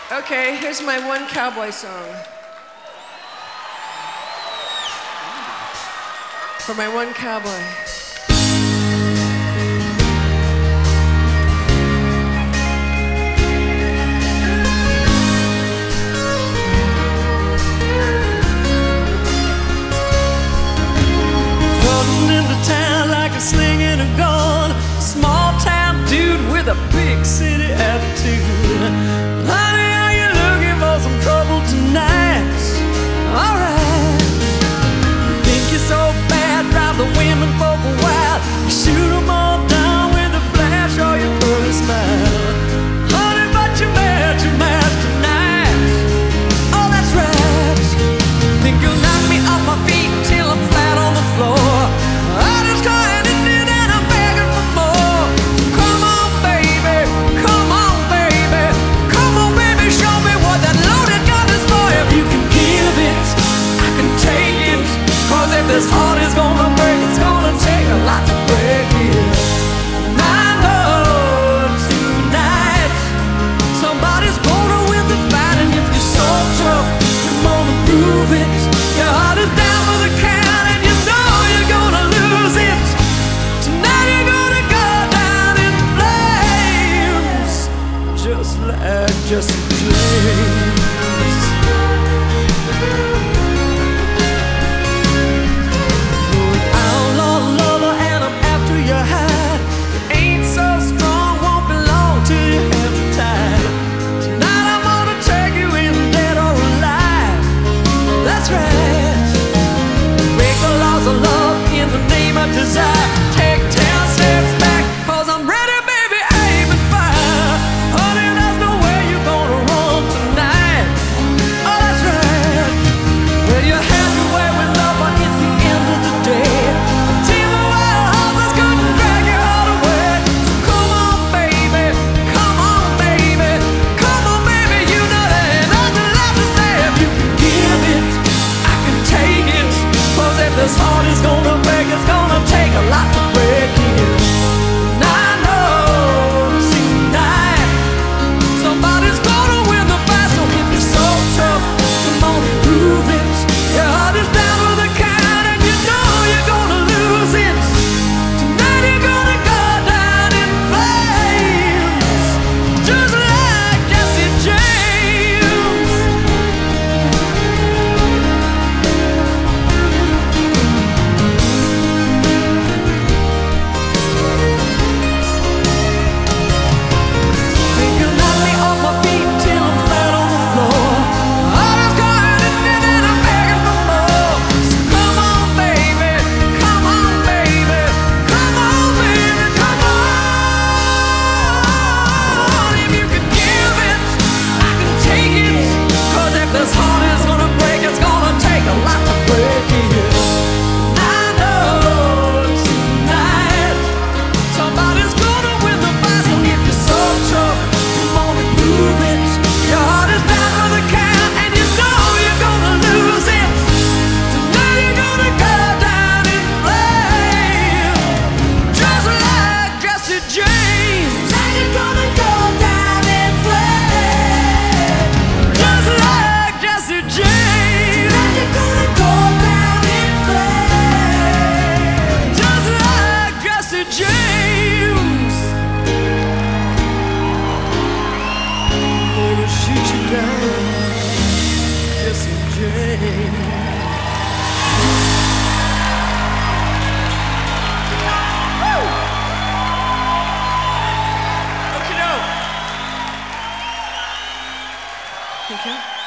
Okay, here's my one cowboy song. For my one cowboy. Strutting into town like a sling and a gun, small town dude with a big city attitude. Honey, are you looking for some trouble tonight? Alright. You think you're so bad, drive the women folk wild. You shoot them all down with a flash or your pearly smile. Honey, but you're mad tonight. Oh, that's right. Think you'll knock me off my feet till I'm flat on the floor. I just go ahead and do that, I'm begging for more. Come on, baby, come on, baby, come on, baby, show me what that loaded gun is for. If you can give it, I can take it. Cause if this heart is gonna break, it's gonna take a lot to break it. And I know tonight somebody's gonna win the fight. And if you're so tough, come on and prove it. Your heart is down for the count and you know you're gonna lose it. Tonight you're gonna go down in flames, just like Jesse James. You're an outlaw lover and I'm after your hide. You ain't so strong, won't be long till your hands are tied. Tonight I'm gonna take you in, dead or alive. That's right. Break the laws of love in the name of desire. Take 10 steps back, cause I'm ready, baby, aim and fire. Honey, there's no way you're gonna run tonight. Oh, that's right. Well, you had your way with love, but it's the end of the day. A team of wild horses couldn't drag your heart away. So come on, baby, come on, baby, come on, baby. You know there ain't nothing left to say. If you can give it, I can take it. Cause if this heart is gonna break, it's gonna take a lot to break it. And I know tonight somebody's gonna win the fight. So if you're so tough, come on and prove it. Your heart is down for the count and you know you're gonna lose it. Tonight you're gonna go down in flames, just like Jesse James. Think you'll knock me off my feet till I'm flat on the floor. I just go ahead and do that, I'm begging for more. So come on, baby, come on, baby, come on, baby, come on. If you can give it, I can take it. Cause if this heart is gonna break, it's gonna take a lot to break it. I know tonight somebody's gonna win the fight. So if you're so tough, come on and prove it. Your heart is down for the count and you know you're gonna lose it. Tonight you're gonna go down in flames, just like Jesse James. Tonight you're gonna go down in flames, just like Jesse James. Tonight you're gonna go down in flames, just like Jesse James. Gonna shoot you down, Jesse James. Okey-doke. Thank you.